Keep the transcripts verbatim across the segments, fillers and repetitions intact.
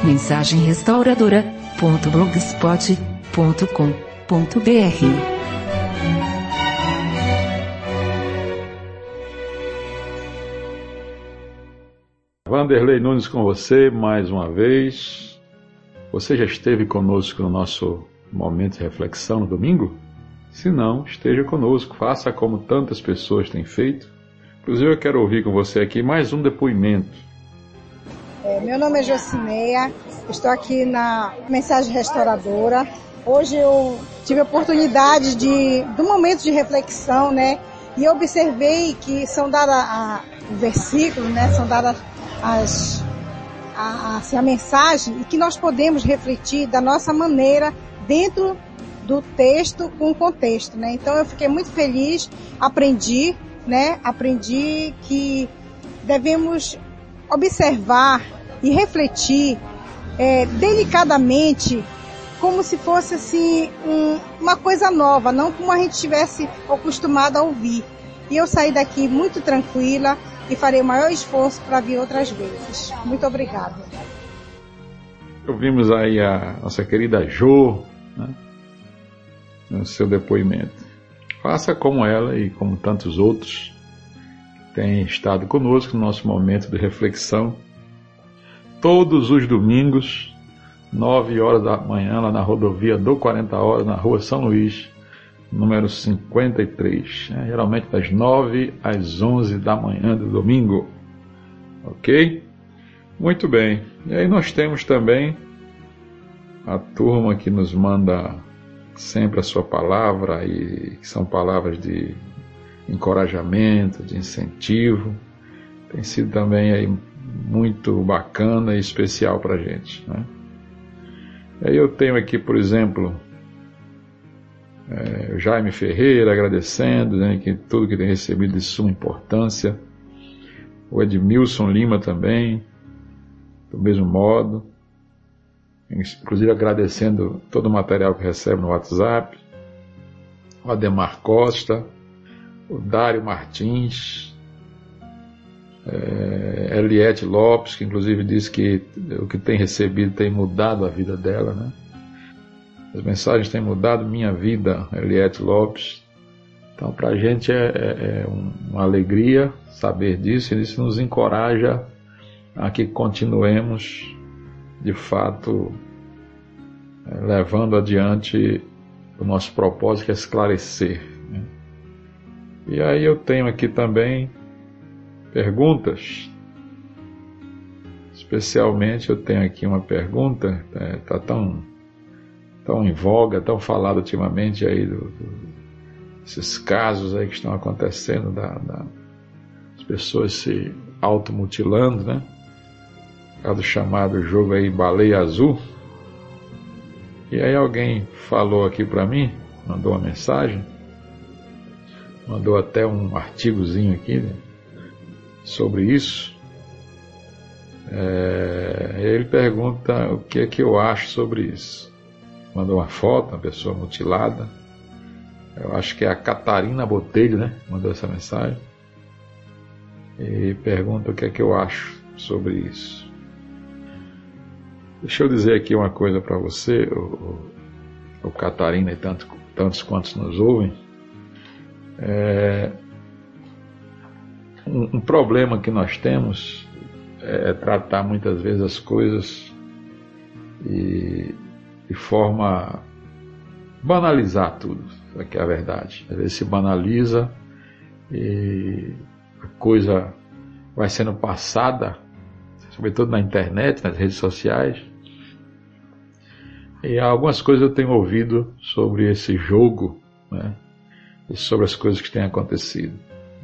mensagem restauradora ponto blogspot ponto com ponto br. Vanderlei Nunes com você mais uma vez. Você já esteve conosco no nosso momento de reflexão no domingo? Se não, esteja conosco, faça como tantas pessoas têm feito. Inclusive eu quero ouvir com você aqui mais um depoimento. É, meu nome é Josimeia, estou aqui na Mensagem Restauradora. Hoje eu tive a oportunidade de, de um momento de reflexão, né? E observei que são dadas a, o versículo, né? São dadas as, a, assim, a mensagem, e que nós podemos refletir da nossa maneira dentro do texto com o contexto, né? Então eu fiquei muito feliz, aprendi, né? Aprendi que devemos observar e refletir é, delicadamente, como se fosse assim um, uma coisa nova, não como a gente estivesse acostumado a ouvir. E eu saí daqui muito tranquila e farei o maior esforço para vir outras vezes. Muito obrigada. Ouvimos aí a nossa querida Jo, né, no seu depoimento. Faça como ela e como tantos outros que têm estado conosco no nosso momento de reflexão. Todos os domingos, nove horas da manhã, lá na rodovia do quarenta horas, na rua São Luís, número cinquenta e três, né? Geralmente das nove às onze da manhã do domingo. Ok? Muito bem. E aí nós temos também a turma que nos manda sempre a sua palavra, e que são palavras de encorajamento, de incentivo. Tem sido também aí muito bacana e especial para a gente, né? E aí eu tenho aqui, por exemplo, é, o Jaime Ferreira agradecendo, dizendo que tudo que tem recebido de suma importância. O Edmilson Lima também, do mesmo modo, inclusive agradecendo todo o material que recebe no WhatsApp. O Ademar Costa, o Dário Martins, é, Eliette Lopes, que inclusive diz que o que tem recebido tem mudado a vida dela, né? As mensagens têm mudado minha vida, Eliette Lopes. Então, para a gente é, é, é uma alegria saber disso, e isso nos encoraja a que continuemos, de fato, é, levando adiante o nosso propósito, que é esclarecer, né? E aí eu tenho aqui também perguntas. Especialmente eu tenho aqui uma pergunta, está é, tão, tão em voga, tão falado ultimamente aí do, do, esses casos aí que estão acontecendo, da, da, as pessoas se automutilando, né? O chamado jogo aí Baleia Azul. E aí alguém falou aqui para mim, mandou uma mensagem, mandou até um artigozinho aqui, né, sobre isso. É, ele pergunta o que é que eu acho sobre isso. Mandou uma foto, uma pessoa mutilada. Eu acho que é a Catarina Botelho, né? Mandou essa mensagem. E pergunta o que é que eu acho sobre isso. Deixa eu dizer aqui uma coisa para você, o, o, o Catarina e tanto, tantos quantos nos ouvem. É, um, um problema que nós temos é tratar muitas vezes as coisas e, de forma banalizar tudo, isso que é a verdade. Às vezes se banaliza e a coisa vai sendo passada, sobretudo na internet, nas redes sociais. E algumas coisas eu tenho ouvido sobre esse jogo, né, e sobre as coisas que têm acontecido.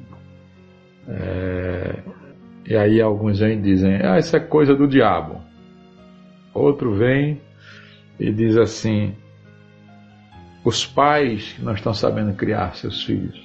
É, e aí alguns vêm e dizem, ah, isso é coisa do diabo. Outro vem e diz assim, os pais não estão sabendo criar seus filhos.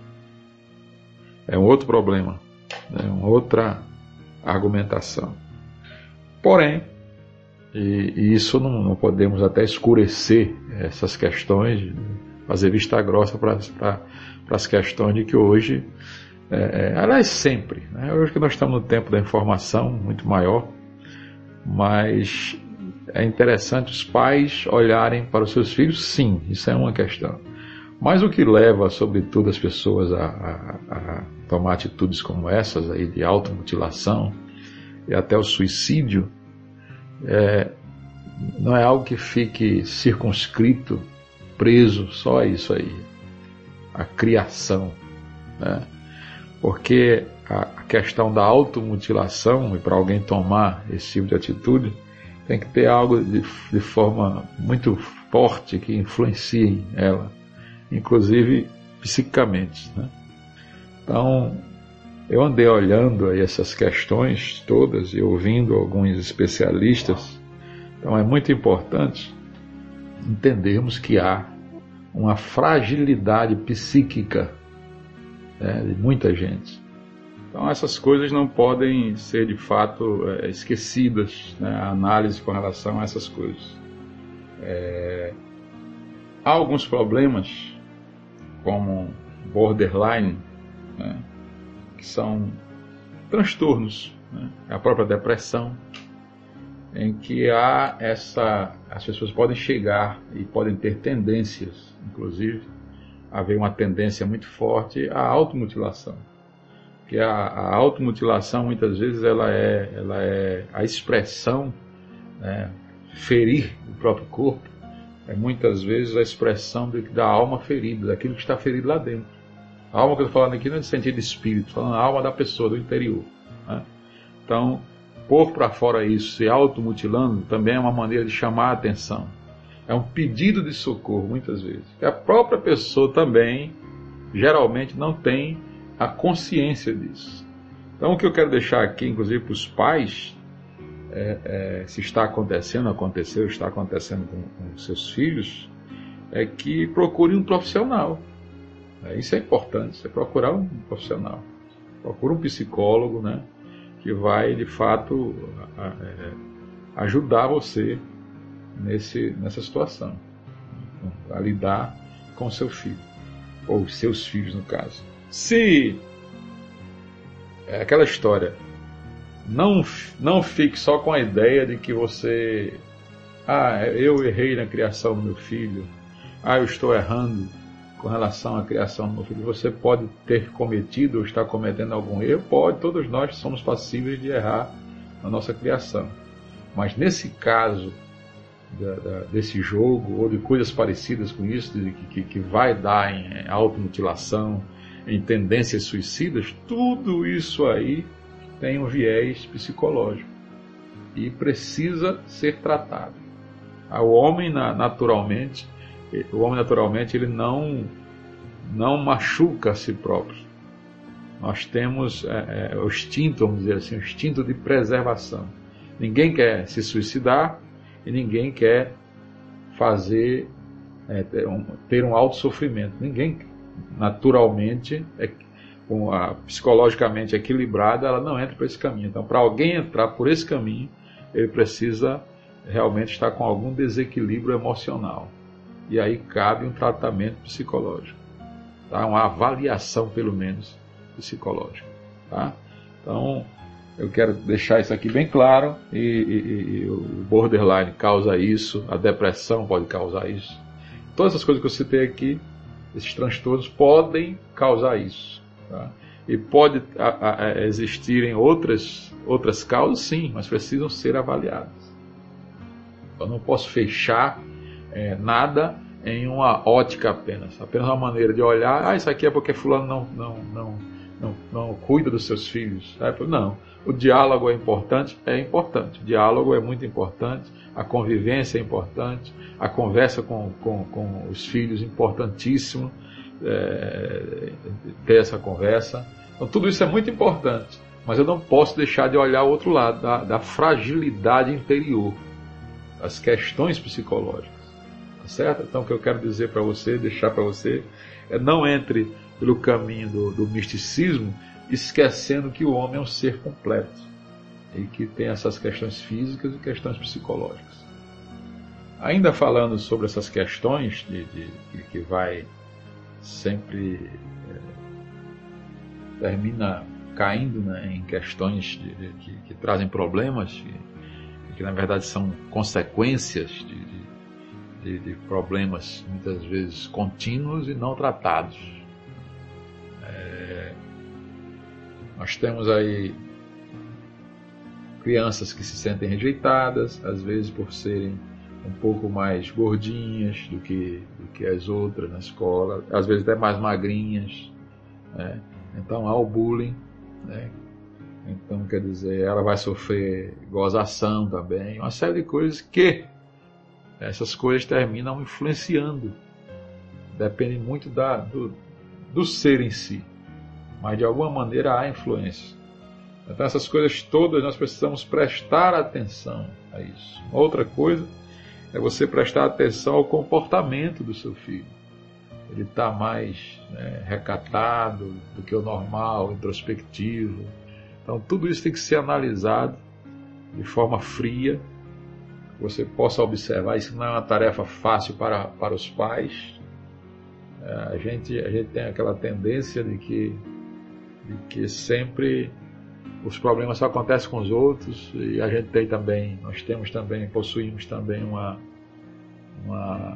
É um outro problema, é uma outra argumentação. Porém, e, e isso não, não podemos até escurecer essas questões, fazer vista grossa para as questões de que hoje, é, é, aliás sempre, né? Hoje que nós estamos no tempo da informação muito maior, Mas é interessante os pais olharem para os seus filhos, sim, isso é uma questão. Mas o que leva, sobretudo, as pessoas a, a, a tomar atitudes como essas, aí, de automutilação e até o suicídio, é, não é algo que fique circunscrito, preso só a isso aí, a criação, né? Porque a questão da automutilação, e para alguém tomar esse tipo de atitude, tem que ter algo de, de forma muito forte que influencie ela, inclusive psiquicamente, né? Então, eu andei olhando aí essas questões todas e ouvindo alguns especialistas. Então é muito importante entendermos que há uma fragilidade psíquica, né, de muita gente. Então essas coisas não podem ser de fato é, esquecidas, né, a análise com relação a essas coisas. É, há alguns problemas, como borderline, né, que são transtornos, né, a própria depressão, em que há essa, as pessoas podem chegar e podem ter tendências, inclusive, haver uma tendência muito forte à automutilação. Que a, a automutilação, muitas vezes, ela é, ela é a expressão, né, ferir o próprio corpo, é muitas vezes a expressão de, da alma ferida, daquilo que está ferido lá dentro. A alma que eu estou falando aqui não é de sentido de espírito, estou falando a alma da pessoa, do interior, né? Então, pôr para fora isso, se automutilando, também é uma maneira de chamar a atenção. É um pedido de socorro, muitas vezes. E a própria pessoa também, geralmente, não tem a consciência disso. Então, o que eu quero deixar aqui, inclusive para os pais, é, é, se está acontecendo, aconteceu, está acontecendo com, com seus filhos, é que procure um profissional. É, isso é importante, você procurar um profissional. Procure um psicólogo, né, que vai, de fato, a, a, ajudar você nesse, nessa situação, a lidar com o seu filho, ou seus filhos, no caso. Se é aquela história, não, não fique só com a ideia de que você, ah, eu errei na criação do meu filho, ah, eu estou errando com relação à criação do meu filho. Você pode ter cometido ou estar cometendo algum erro, pode, todos nós somos passíveis de errar na nossa criação. Mas nesse caso da, da, desse jogo, ou de coisas parecidas com isso, de, que, que vai dar em automutilação, em tendências suicidas, tudo isso aí tem um viés psicológico e precisa ser tratado. O homem, naturalmente, o homem naturalmente ele não, não machuca a si próprio. Nós temos é, é, o instinto, vamos dizer assim, o instinto de preservação. Ninguém quer se suicidar e ninguém quer fazer, é, ter um, ter um alto sofrimento. Ninguém, naturalmente, é, com a, psicologicamente equilibrada, ela não entra por esse caminho. Então, para alguém entrar por esse caminho, ele precisa realmente estar com algum desequilíbrio emocional. E aí cabe um tratamento psicológico, tá? Uma avaliação, pelo menos, psicológica. Tá? Então, eu quero deixar isso aqui bem claro, e, e, e o borderline causa isso, a depressão pode causar isso. Todas essas coisas que eu citei aqui, esses transtornos podem causar isso. Tá? E pode a, a, existirem outras, outras causas, sim, mas precisam ser avaliadas. Eu não posso fechar É, nada em uma ótica apenas, apenas uma maneira de olhar, ah, isso aqui é porque fulano não, não, não, não, não cuida dos seus filhos. Não, o diálogo é importante, é importante, o diálogo é muito importante, a convivência é importante, a conversa com, com, com os filhos é importantíssimo, é, ter essa conversa. Então tudo isso é muito importante, mas eu não posso deixar de olhar o outro lado, da, da fragilidade interior, das questões psicológicas. Certo? Então o que eu quero dizer para você, deixar para você, é não entre pelo caminho do, do misticismo, esquecendo que o homem é um ser completo e que tem essas questões físicas e questões psicológicas. Ainda falando sobre essas questões de, de, de que vai sempre é, termina caindo, né, em questões de, de, que, que trazem problemas, que, que na verdade são consequências de, de, de problemas muitas vezes contínuos e não tratados. É, nós temos aí crianças que se sentem rejeitadas, às vezes por serem um pouco mais gordinhas do que, do que as outras na escola, às vezes até mais magrinhas, né? Então há o bullying, né? Então, quer dizer, ela vai sofrer gozação também, uma série de coisas que essas coisas terminam influenciando. Depende muito da, do, do ser em si, mas de alguma maneira há influência. Então, essas coisas todas nós precisamos prestar atenção a isso. Outra coisa é você prestar atenção ao comportamento do seu filho. Ele está mais, né, recatado do que o normal, introspectivo. Então, tudo isso tem que ser analisado de forma fria, que você possa observar. Isso não é uma tarefa fácil para, para os pais. É, a, gente, a gente tem aquela tendência de que, de que sempre os problemas só acontecem com os outros, e a gente tem também, nós temos também, possuímos também uma, uma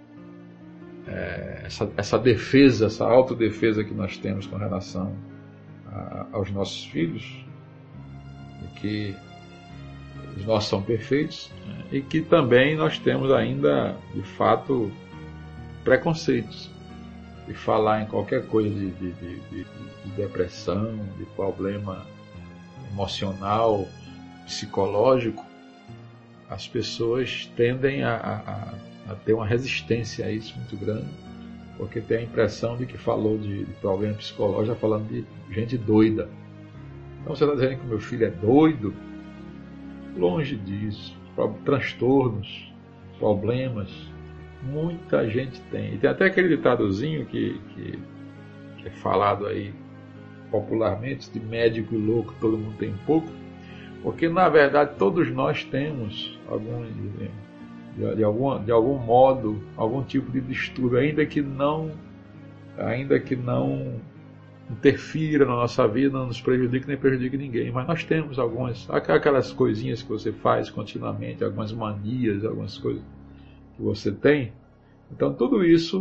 é, essa, essa defesa, essa autodefesa que nós temos com relação aos nossos filhos, de que os nossos são perfeitos, né, e que também nós temos ainda, de fato, preconceitos de falar em qualquer coisa de, de, de, de, de depressão, de problema emocional, psicológico. As pessoas tendem a, a, a ter uma resistência a isso muito grande, porque tem a impressão de que falou de, de problema psicológico, está falando de gente doida. Então você está dizendo que o meu filho é doido? Longe disso. Transtornos, problemas, muita gente tem. E tem até aquele ditadozinho que, que, que é falado aí popularmente, de médico e louco todo mundo tem um pouco, porque na verdade todos nós temos algum... De, de, algum, de algum modo, algum tipo de distúrbio, ainda que não, ainda que não interfira na nossa vida, não nos prejudique nem prejudique ninguém, mas nós temos algumas, aquelas coisinhas que você faz continuamente, algumas manias, algumas coisas que você tem. Então tudo isso,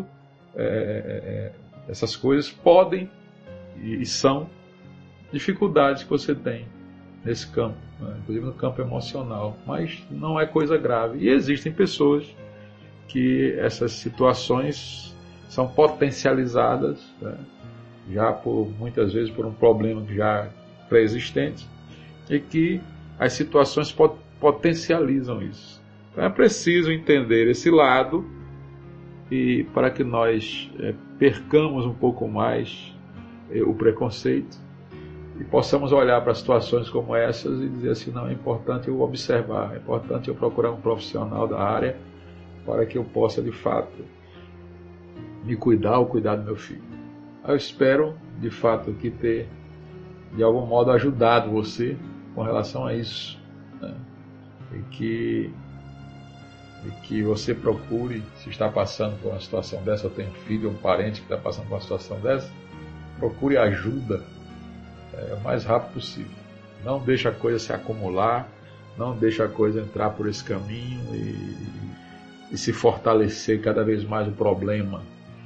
é, é, essas coisas podem e são dificuldades que você tem nesse campo, né? Inclusive no campo emocional, mas não é coisa grave. E existem pessoas que essas situações são potencializadas, né? Já por, muitas vezes por um problema já pré-existente, e que as situações pot- potencializam isso. Então é preciso entender esse lado, e para que nós é, percamos um pouco mais é, o preconceito, e possamos olhar para situações como essas e dizer assim, não, é importante eu observar, é importante eu procurar um profissional da área para que eu possa, de fato, me cuidar ou cuidar do meu filho. Eu espero, de fato, que ter, de algum modo, ajudado você com relação a isso, né? E que, e que você procure, se está passando por uma situação dessa, eu tenho um filho, um parente que está passando por uma situação dessa, procure ajuda É, o mais rápido possível. Não deixe a coisa se acumular, não deixe a coisa entrar por esse caminho e, e se fortalecer cada vez mais o problema.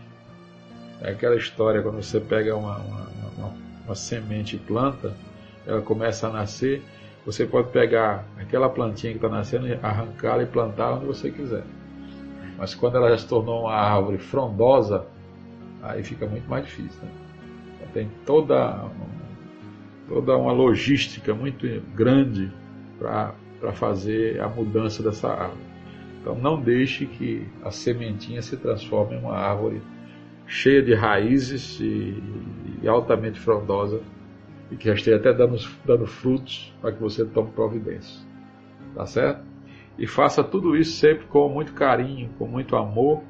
É aquela história, quando você pega uma, uma, uma, uma semente e planta, ela começa a nascer, você pode pegar aquela plantinha que está nascendo, arrancá-la e plantá-la onde você quiser. Mas quando ela já se tornou uma árvore frondosa, aí fica muito mais difícil, né? Tem toda toda uma logística muito grande para fazer a mudança dessa árvore. Então não deixe que a sementinha se transforme em uma árvore cheia de raízes e, e altamente frondosa, e que já esteja até dando, dando frutos para que você tome providência. Tá certo? E faça tudo isso sempre com muito carinho, com muito amor,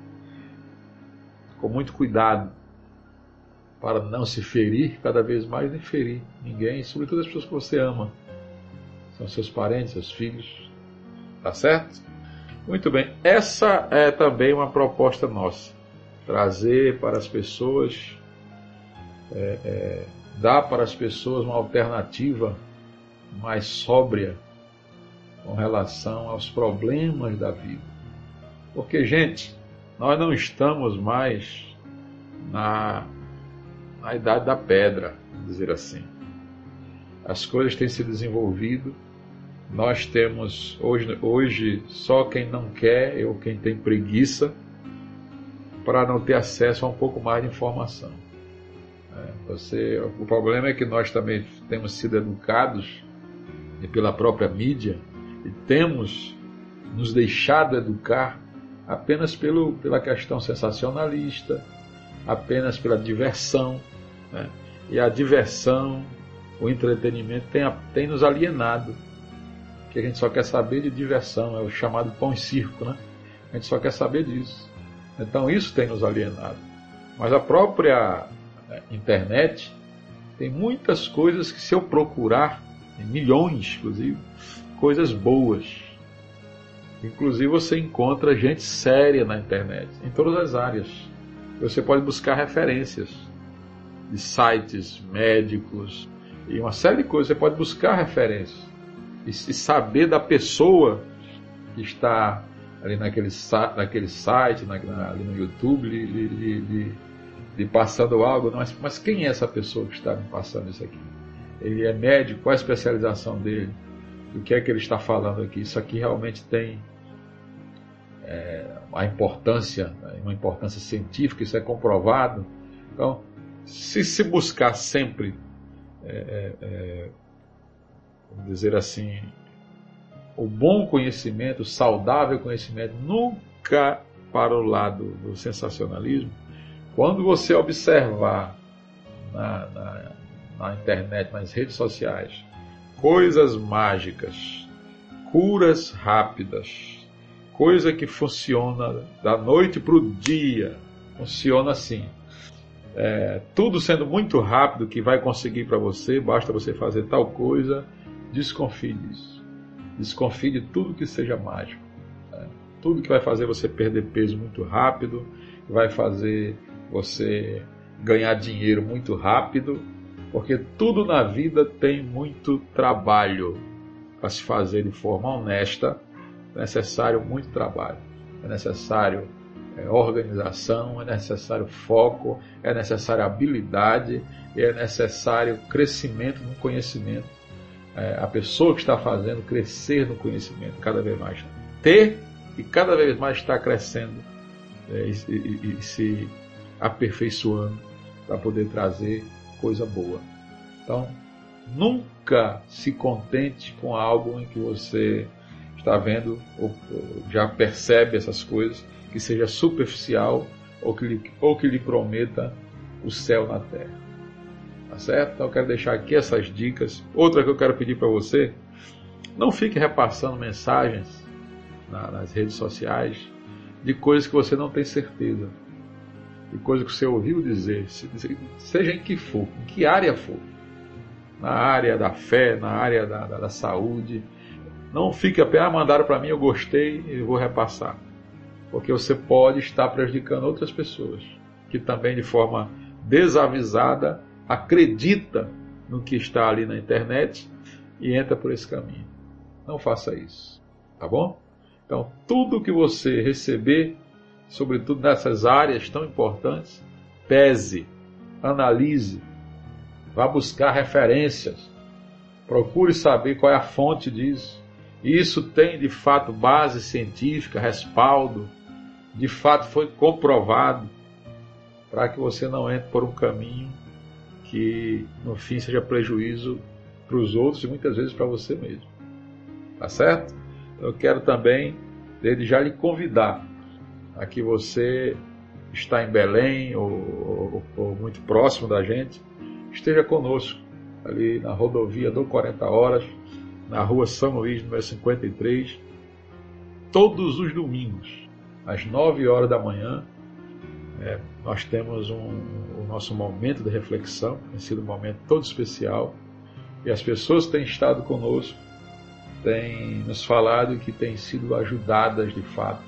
com muito cuidado, para não se ferir cada vez mais, nem ferir ninguém, sobretudo as pessoas que você ama. São seus parentes, seus filhos. Tá certo? Muito bem. Essa é também uma proposta nossa. Trazer para as pessoas, é, é, dar para as pessoas uma alternativa mais sóbria com relação aos problemas da vida. Porque, gente, nós não estamos mais na, na idade da pedra, vamos dizer assim. As coisas têm se desenvolvido. Nós temos, hoje, hoje só quem não quer ou quem tem preguiça para não ter acesso a um pouco mais de informação. É, você, o problema é que nós também temos sido educados pela própria mídia e temos nos deixado educar apenas pelo, pela questão sensacionalista, apenas pela diversão, né? E a diversão, o entretenimento tem, tem nos alienado, que a gente só quer saber de diversão, é o chamado pão e circo, né? A gente só quer saber disso. Então isso tem nos alienado. Mas a própria internet tem muitas coisas que, se eu procurar, milhões inclusive, coisas boas. Inclusive você encontra gente séria na internet, em todas as áreas. Você pode buscar referências de sites médicos e uma série de coisas. Você pode buscar referências e saber da pessoa que está ali naquele, naquele site, na, ali no YouTube, lhe, lhe, lhe, lhe passando algo. Mas, mas quem é essa pessoa que está me passando isso aqui? Ele é médico? Qual a especialização dele? O que é que ele está falando aqui? Isso aqui realmente tem é, a importância, uma importância científica, isso é comprovado. Então, se se buscar sempre, é, é, vamos dizer assim, o bom conhecimento, o saudável conhecimento, nunca para o lado do sensacionalismo, quando você observar na, na, na internet, nas redes sociais, coisas mágicas, curas rápidas, coisa que funciona da noite para o dia, funciona assim. É, tudo sendo muito rápido, que vai conseguir para você, basta você fazer tal coisa, desconfie disso. Desconfie de tudo que seja mágico. Né? Tudo que vai fazer você perder peso muito rápido, que vai fazer você ganhar dinheiro muito rápido, porque tudo na vida tem muito trabalho para se fazer de forma honesta. É necessário muito trabalho, é necessário é, organização, é necessário foco, é necessário habilidade, é necessário crescimento no conhecimento. É, a pessoa que está fazendo crescer no conhecimento cada vez mais, ter e cada vez mais estar crescendo é, e, e, e se aperfeiçoando para poder trazer coisa boa. Então, nunca se contente com algo em que você está vendo ou, ou já percebe essas coisas, que seja superficial ou que, lhe, ou que lhe prometa o céu na terra. Tá certo? Então eu quero deixar aqui essas dicas. Outra que eu quero pedir para você, não fique repassando mensagens na, nas redes sociais de coisas que você não tem certeza, de coisas que você ouviu dizer, seja em que for, em que área for, na área da fé, na área da, da, da saúde. Não fique apenas, ah, mandaram para mim, eu gostei e vou repassar. Porque você pode estar prejudicando outras pessoas que também, de forma desavisada, acredita no que está ali na internet e entra por esse caminho. Não faça isso, tá bom? Então, tudo que você receber, sobretudo nessas áreas tão importantes, pese, analise, vá buscar referências, procure saber qual é a fonte disso. Isso tem de fato base científica, respaldo, de fato foi comprovado, para que você não entre por um caminho que no fim seja prejuízo para os outros e muitas vezes para você mesmo. Tá certo? Eu quero também, desde já, lhe convidar a que você está em Belém ou, ou, ou muito próximo da gente, esteja conosco ali na rodovia do quarenta Horas, na rua São Luís, número cinquenta e três, todos os domingos, às nove horas da manhã. É, nós temos um, o nosso momento de reflexão, tem sido um momento todo especial, e as pessoas que têm estado conosco têm nos falado que têm sido ajudadas de fato,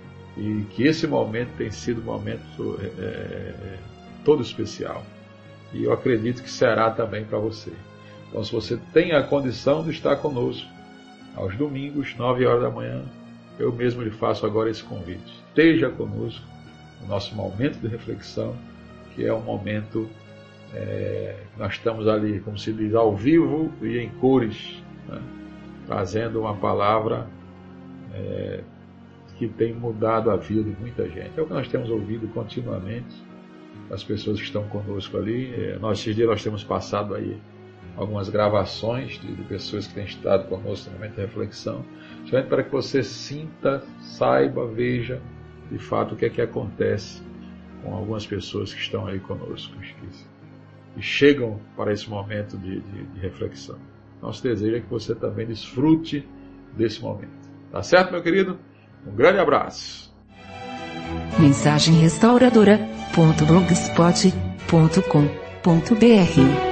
e que esse momento tem sido um momento é, todo especial, e eu acredito que será também para você. Então, se você tem a condição de estar conosco, aos domingos, nove horas da manhã, eu mesmo lhe faço agora esse convite. Esteja conosco no nosso momento de reflexão, que é um momento, é, nós estamos ali, como se diz, ao vivo e em cores, né? Trazendo uma palavra é, que tem mudado a vida de muita gente. É o que nós temos ouvido continuamente, as pessoas que estão conosco ali. É, nós, esses dias nós temos passado aí algumas gravações de, de pessoas que têm estado conosco no momento de reflexão, justamente para que você sinta, saiba, veja de fato o que é que acontece com algumas pessoas que estão aí conosco, que, que chegam para esse momento de, de, de reflexão. Nosso desejo é que você também desfrute desse momento. Tá certo, meu querido? Um grande abraço. Mensagem restauradora ponto blogspot ponto com ponto br